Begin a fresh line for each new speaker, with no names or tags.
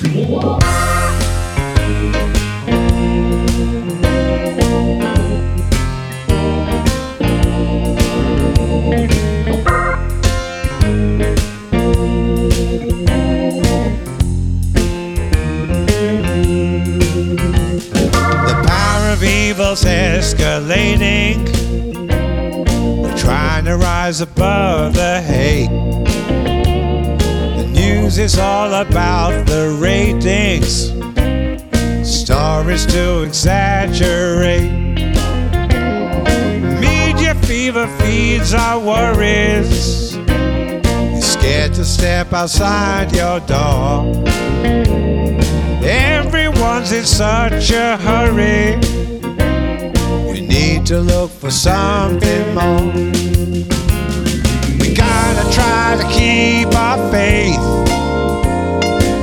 Evil's escalating. We're trying to rise above the hate. The news is all about the ratings, stories to exaggerate. Media fever feeds our worries. You're scared to step outside your door. Everyone's in such a hurry. Need to look for something more. We gotta try to keep our faith.